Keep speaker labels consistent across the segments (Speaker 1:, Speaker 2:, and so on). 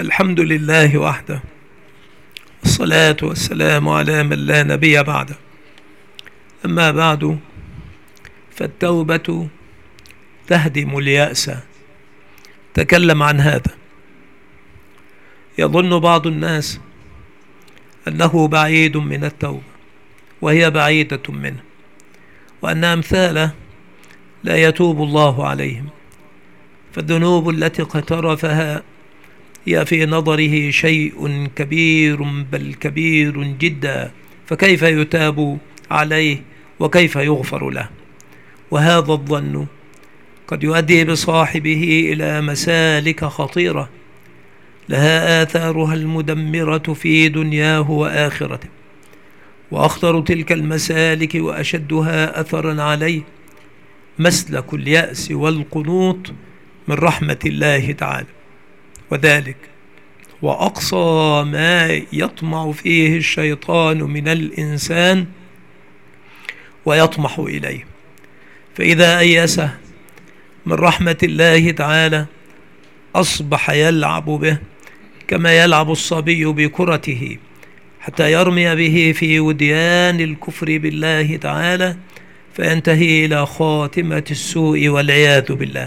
Speaker 1: الحمد لله وحده، والصلاة والسلام على من لا نبي بعده. أما بعد، فالتوبة تهدم اليأس. تكلم عن هذا. يظن بعض الناس أنه بعيد من التوبة، وهي بعيدة منه، وأن أمثاله لا يتوب الله عليهم، فالذنوب التي اقترفها هي في نظره شيء كبير، بل كبير جدا، فكيف يتاب عليه وكيف يغفر له؟ وهذا الظن قد يؤدي بصاحبه إلى مسالك خطيرة لها آثارها المدمرة في دنياه وآخرته. وأخطر تلك المسالك وأشدها أثرا عليه مسلك اليأس والقنوط من رحمة الله تعالى، وذلك وأقصى ما يطمع فيه الشيطان من الإنسان ويطمح إليه. فإذا أيسه من رحمة الله تعالى أصبح يلعب به كما يلعب الصبي بكرته، حتى يرمي به في وديان الكفر بالله تعالى، فينتهي إلى خاتمة السوء والعياذ بالله.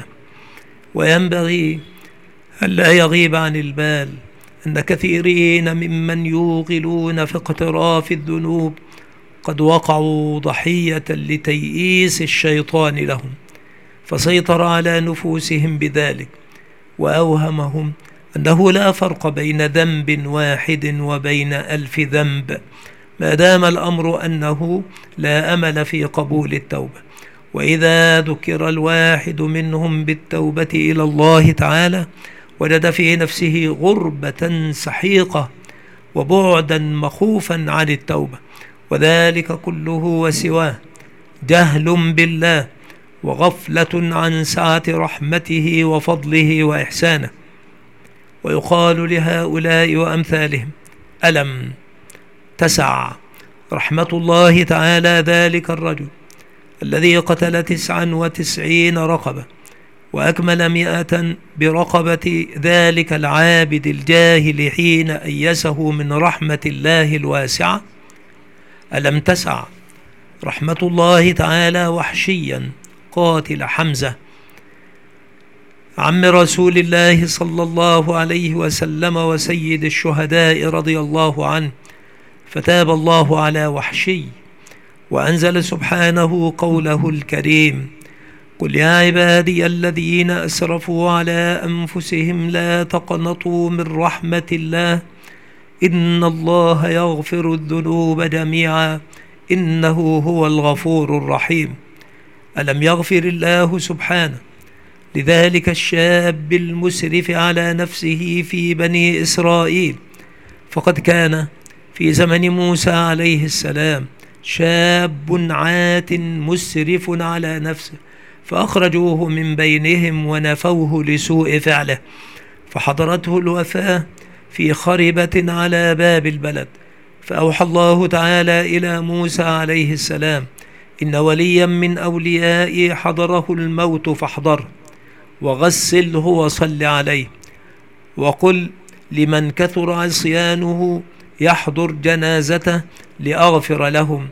Speaker 1: وينبغي ألا يغيب عن البال أن كثيرين ممن يوغلون في اقتراف الذنوب قد وقعوا ضحية لتيئيس الشيطان لهم، فسيطر على نفوسهم بذلك، وأوهمهم أنه لا فرق بين ذنب واحد وبين 1000 ذنب، ما دام الأمر أنه لا أمل في قبول التوبة. وإذا ذكر الواحد منهم بالتوبة إلى الله تعالى وجد في نفسه غربة سحيقة وبعدا مخوفا عن التوبة، وذلك كله وسواه جهل بالله وغفلة عن سعة رحمته وفضله وإحسانه. ويقال لهؤلاء وأمثالهم: ألم تسع رحمة الله تعالى ذلك الرجل الذي قتل 99 رقبة وأكمل 100 برقبة ذلك العابد الجاهل حين أيسه من رحمة الله الواسعة؟ ألم تسع رحمة الله تعالى وحشيا قاتل حمزة عم رسول الله صلى الله عليه وسلم وسيد الشهداء رضي الله عنه، فتاب الله على وحشي وأنزل سبحانه قوله الكريم: قل يا عبادي الذين أسرفوا على أنفسهم لا تقنطوا من رحمة الله إن الله يغفر الذنوب جميعا إنه هو الغفور الرحيم. ألم يغفر الله سبحانه لذلك الشاب المسرف على نفسه في بني إسرائيل؟ فقد كان في زمن موسى عليه السلام شاب عات مسرف على نفسه، فأخرجوه من بينهم ونفوه لسوء فعله، فحضرته الوفاة في خربة على باب البلد، فأوحى الله تعالى إلى موسى عليه السلام: إن وليا من أوليائي حضره الموت فاحضره وغسله وصل عليه، وقل لمن كثر عصيانه يحضر جنازته لأغفر لهم،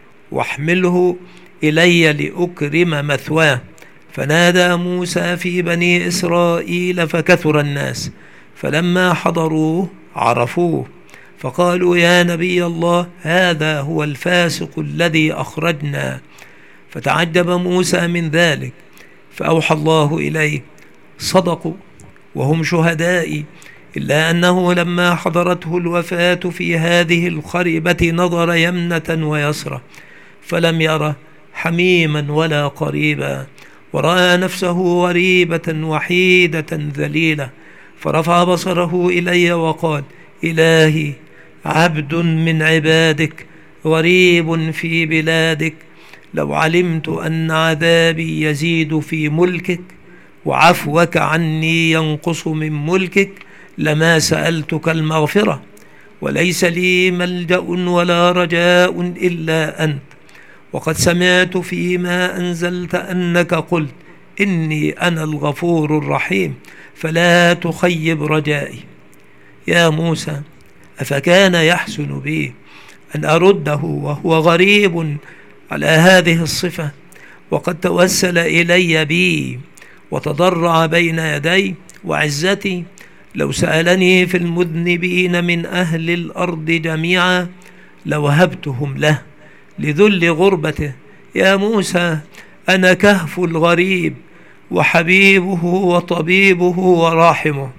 Speaker 1: واحمله إلي لأكرم مثواه. فنادى موسى في بني إسرائيل فكثر الناس، فلما حضروه عرفوه، فقالوا: يا نبي الله، هذا هو الفاسق الذي أخرجنا. فتعجب موسى من ذلك، فأوحى الله إليه: صدقوا وهم شهدائي، إلا أنه لما حضرته الوفاة في هذه الخربة نظر يمنة ويسرى فلم يره حميما ولا قريبا، ورأى نفسه غريبة وحيدة ذليلة، فرفع بصره إلي وقال: إلهي، عبد من عبادك غريب في بلادك، لو علمت أن عذابي يزيد في ملكك وعفوك عني ينقص من ملكك لما سألتك المغفرة، وليس لي ملجأ ولا رجاء إلا أنت، وقد سمعت فيما أنزلت أنك قلت: إني أنا الغفور الرحيم، فلا تخيب رجائي. يا موسى أفكان يحسن بي أن أرده وهو غريب على هذه الصفة وقد توسل إلي بي وتضرع بين يدي وعزتي؟ لو سألني في المذنبين من أهل الأرض جميعا لوهبتهم له لذل غربته. يا موسى أنا كهف الغريب وحبيبه وطبيبه وراحمه.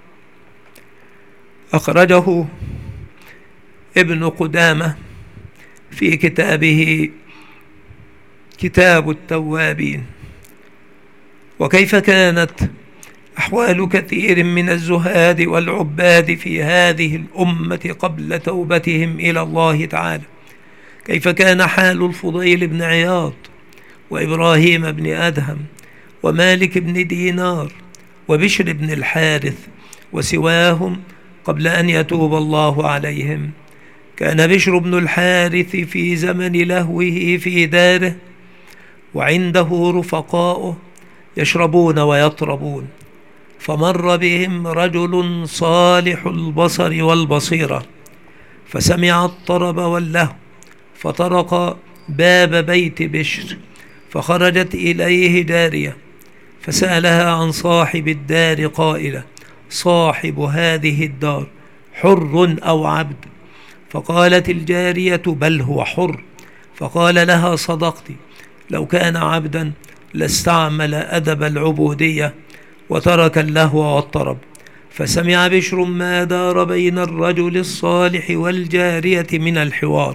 Speaker 1: أخرجه ابن قدامة في كتابه كتاب التوابين. وكيف كانت أحوال كثير من الزهاد والعباد في هذه الأمة قبل توبتهم إلى الله تعالى. كيف كان حال الفضيل بن عياض وإبراهيم بن أدهم ومالك بن دينار وبشر بن الحارث وسواهم قبل أن يتوب الله عليهم. كان بشر بن الحارث في زمن لهوه في داره وعنده رفقاؤه يشربون ويطربون، فمر بهم رجل صالح البصر والبصيرة فسمع الطرب واللهو فطرق باب بيت بشر، فخرجت إليه جارية فسألها عن صاحب الدار قائلة: صاحب هذه الدار حر أو عبد؟ فقالت الجارية: بل هو حر. فقال لها: صدقت، لو كان عبدا لاستعمل أدب العبودية وترك اللهو والطرب. فسمع بشر ما دار بين الرجل الصالح والجارية من الحوار،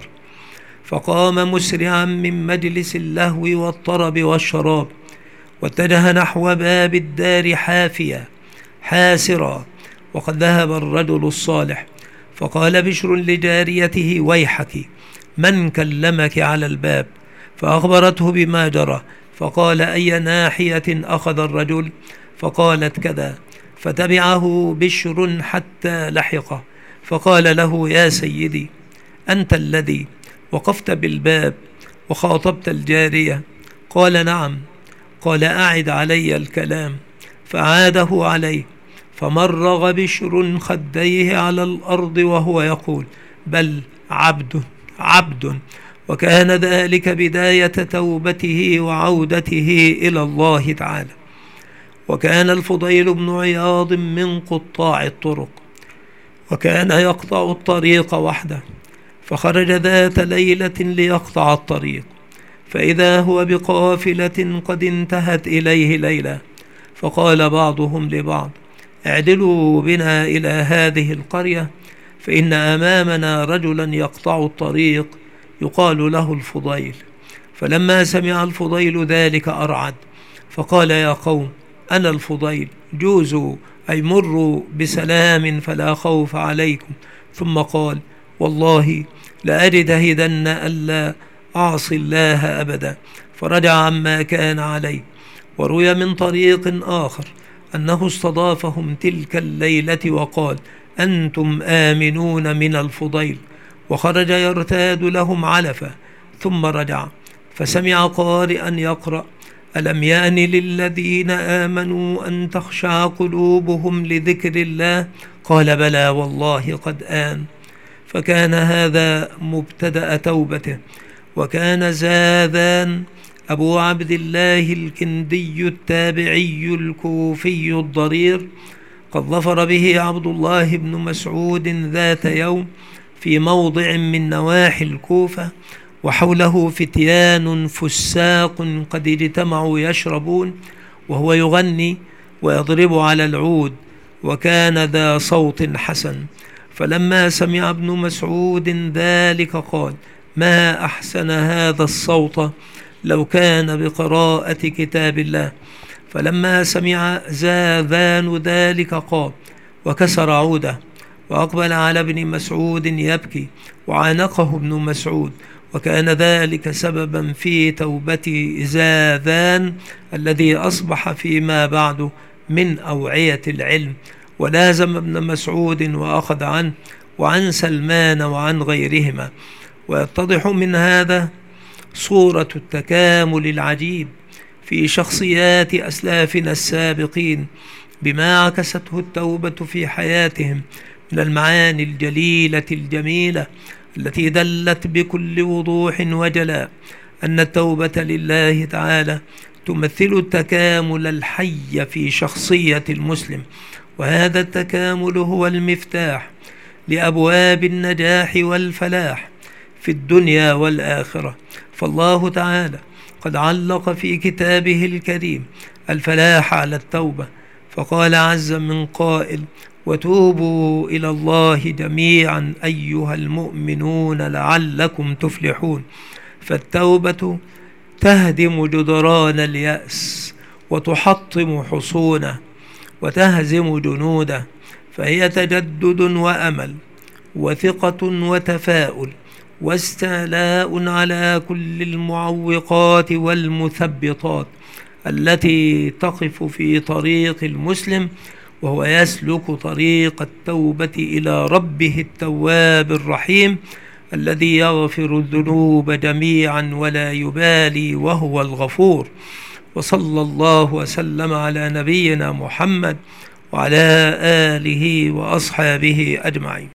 Speaker 1: فقام مسرعا من مجلس اللهو والطرب والشراب واتجه نحو باب الدار حافيا حاسرا، وقد ذهب الرجل الصالح. فقال بشر لجاريته: ويحك، من كلمك على الباب؟ فأخبرته بما جرى. فقال: أي ناحية أخذ الرجل؟ فقالت: كذا. فتبعه بشر حتى لحقه، فقال له: يا سيدي، أنت الذي وقفت بالباب وخاطبت الجارية؟ قال: نعم. قال: أعد علي الكلام. فعاده عليه، فمرغ بشر خديه على الأرض وهو يقول: بل عبد عبد. وكان ذلك بداية توبته وعودته إلى الله تعالى. وكان الفضيل بن عياض من قطاع الطرق، وكان يقطع الطريق وحده، فخرج ذات ليلة ليقطع الطريق، فإذا هو بقافلة قد انتهت إليه ليلة. فقال بعضهم لبعض: اعدلوا بنا إلى هذه القرية، فإن أمامنا رجلا يقطع الطريق يقال له الفضيل. فلما سمع الفضيل ذلك أرعد، فقال: يا قوم، أنا الفضيل، جوزوا أي مروا بسلام فلا خوف عليكم. ثم قال: والله لأجتهدن ألا أعصي الله أبدا. فرجع عما كان عليه. وروي من طريق آخر أنه استضافهم تلك الليلة وقال: أنتم آمنون من الفضيل، وخرج يرتاد لهم علفا. ثم رجع فسمع قارئا يقرأ: ألم يأن للذين آمنوا أن تخشع قلوبهم لذكر الله؟ قال: بلى والله قد آن. فكان هذا مبتدأ توبته. وكان زاذان أبو عبد الله الكندي التابعي الكوفي الضرير قد ظفر به عبد الله بن مسعود ذات يوم في موضع من نواحي الكوفة، وحوله فتيان فساق قد اجتمعوا يشربون، وهو يغني ويضرب على العود، وكان ذا صوت حسن. فلما سمع ابن مسعود ذلك قال: ما أحسن هذا الصوت لو كان بقراءة كتاب الله. فلما سمع زاذان ذلك قال وكسر عوده، وأقبل على ابن مسعود يبكي، وعانقه ابن مسعود. وكان ذلك سببا في توبة زاذان الذي أصبح فيما بعد من أوعية العلم، ولازم ابن مسعود وأخذ عنه وعن سلمان وعن غيرهما. ويتضح من هذا صورة التكامل العجيب في شخصيات أسلافنا السابقين بما عكسته التوبة في حياتهم من المعاني الجليلة الجميلة التي دلت بكل وضوح وجلاء أن التوبة لله تعالى تمثل التكامل الحي في شخصية المسلم، وهذا التكامل هو المفتاح لأبواب النجاح والفلاح في الدنيا والآخرة. فالله تعالى قد علق في كتابه الكريم الفلاح على التوبة، فقال عز من قائل: وتوبوا إلى الله جميعا أيها المؤمنون لعلكم تفلحون. فالتوبة تهدم جدران اليأس وتحطم حصونه وتهزم جنوده، فهي تجدد وأمل وثقة وتفاؤل واستعلاء على كل المعوقات والمثبطات التي تقف في طريق المسلم وهو يسلك طريق التوبة إلى ربه التواب الرحيم الذي يغفر الذنوب جميعا ولا يبالي وهو الغفور. وصلى الله وسلم على نبينا محمد وعلى آله وأصحابه أجمعين.